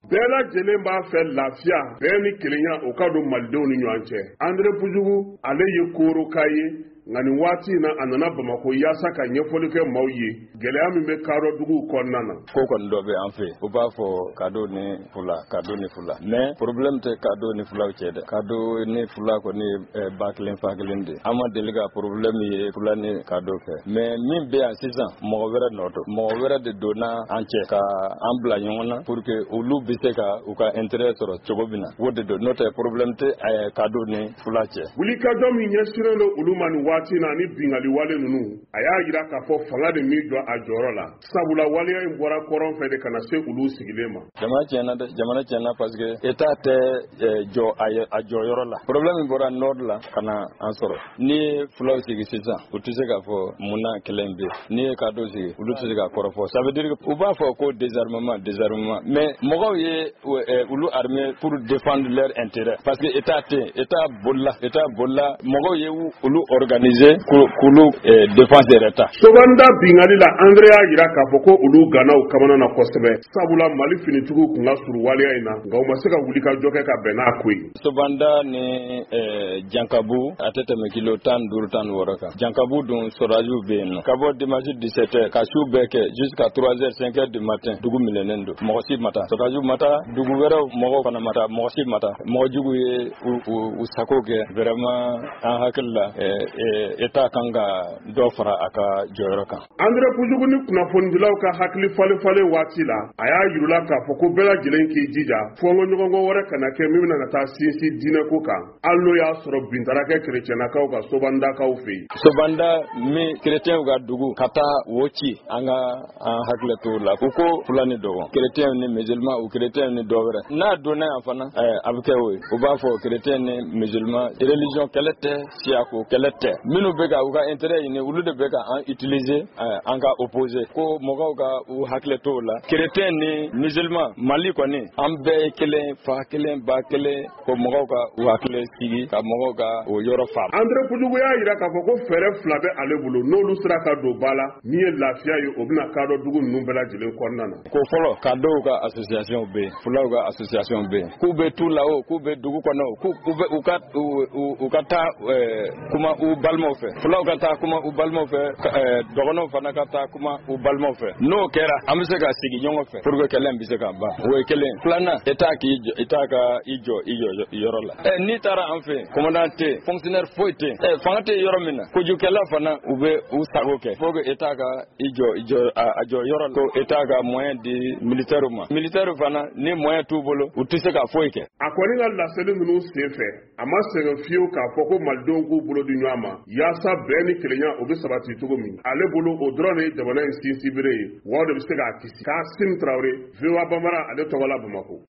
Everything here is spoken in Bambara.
bɛɛ lajɛlen b'a fɛ lafiya bɛɛ ni kelenya o ka don malidenw ni ɲɔgɔn cɛ. Andre Pujugu ale ye kooroka ye nka nin waati in na a nana Bamako yaasa ka ɲɛfɔli kɛ maaw ye gɛlɛya min bɛ kadɔ duguw kɔnɔna na. Ko kɔni dɔ bɛ an fɛ u b'a fɔ kado ni fula mais problème tɛ kado ni fulaw cɛ dɛ. Kado ni fula kɔni ye ba kelen fa kelen de. An ma deli ka problème ye fula ni kado fɛ mais min bɛ yan sisan mɔgɔ wɛrɛ nɔ don mɔgɔ wɛrɛ de donna an cɛ ka an bila ɲɔgɔn na pour que olu bɛ se ka u ka intérêt sɔrɔ cogo min na o de don n'o tɛ problème tɛ kado ni fula cɛ. Wulikajɔ min ɲɛsinnen don olu ma nin waati na ni bingali wale ninnu a y'a jira k'a fɔ fanga de min jɔ a jɔyɔrɔ la sabula waleya in bɔra kɔrɔn fɛ de ka na se olu sigilen ma. Jamana tiɲɛna parce que état tɛ jɔ a jɔyɔrɔ la problème min bɔra nord la ka na an sɔrɔ ni ye fulaw sigi sisan u tɛ se k'a fɔ munna kɛlɛ in bɛ n'i ye kado sigi olu tɛ se k'a kɔrɔfɔ ça veut dire u b'a fɔ ko désarmement mais mɔgɔw ye olu armée pour défendre leur intérêt parce que état bolila mɔgɔw ye olu organiser k'olu défense yɛrɛ ta. Sobanda bingali la Andre y'a jira k'a fɔ ko olu ganaw kamana na kosɛbɛ sabula Mali finitigiw kun ka suru waleya in na nka u ma se ka wuli ka jɔ kɛ ka bɛn n'a ko ye. Sobanda ni Jankabu a tɛ tɛmɛ kilo 15-16 kan. Jankabu dun sorajiw bɛ yen nɔ ka bɔ dimanche 17h ka su bɛɛ kɛ jusqu'à 3h 5h du matin dugu minɛnen don mɔgɔ si ma taa sorajiw ma taa dugu wɛrɛw mɔgɔw fana ma taa mɔgɔ si ma taa mɔgɔ jugu ye u sago kɛ vraiment an hakili la état kan ka dɔ fara a ka jɔyɔrɔ kan. Andre Pujugu ni kunnafonidilaw ka hakili falen waati la a y'a yirula k'a fɔ ko bɛɛ lajɛlen k'i jija fɔɲɔgɔnkɔ wɛrɛ kana kɛ min bɛna taa sinsin diinɛ ko kan hali n'o y'a sɔrɔ bintarakɛ kerecɛnnakaw ka sobandakaw fɛ yen. Sobanda min kerecɛnw ka dugu ka taa wo ci an hakili to la u ko fulani dɔgɔ kerecɛnw ni musulman u kerecɛnw ni dɔ wɛrɛ n'a donna yan fana a bɛ kɛ o ye u b'a fɔ kerecɛn ni musulman religion kɛlɛ tɛ siyako kɛlɛ tɛ minnu bɛ ka u ka intérêt ɲini olu de bɛ ka an utiliser an ka opposer ko mɔgɔw ka u hakili to la kerecɛn ni musulman Mali kɔni an bɛɛ ye kelen fa kelen ba kelen ko mɔgɔw ka u hakili sigi ka mɔgɔw ka o yɔrɔ fa. Andre Pujugu y'a jira k'a fɔ ko fɛɛrɛ fila bɛ ale bolo n'olu sera ka don ba la min ye lafiya ye o bɛna kadɔ dugu ninnu bɛɛ lajɛlen kɔnɔna na. Ko fɔlɔ kadɔw ka association bɛ yen fulaw ka association bɛ yen k'u bɛ tu la o k'u bɛ dugu kɔnɔ o k'u bɛ u ka taa kuma u balimaw fɛ fulaw ka taa kuma u balimaw fɛ dɔgɔnɔw fana ka taa kuma u balimaw fɛ n'o kɛra an bɛ se ka sigi ɲɔgɔn fɛ pour que kɛlɛ in bɛ se ka ban o ye kelen filanan i t'a i jɔ yɔrɔ la n'i taara an fɛ commandant tɛ fonctionnaire foyi tɛ fanga tɛ yɔrɔ min na kojugukɛla fana u bɛ u sago kɛ faut que état ka i jɔ yɔrɔ la ko état ka moyen di militaire ma militaire fana ni moyen t'u bolo u tɛ se ka foyi kɛ. A kɔni ka laseli ninnu sen fɛ a ma sɛgɛn fiyewu k'a fɔ ko malidenw k'u bolo di ɲɔgɔn ma yaasa bɛɛ ni kelenya o bɛ sabati cogo min ale bolo o dɔrɔn de ye jamana in sinsinbere ye wa de bɛ se k'a kisi Kassim Traoré VOA Bambara ale tɔgɔ la Bamako.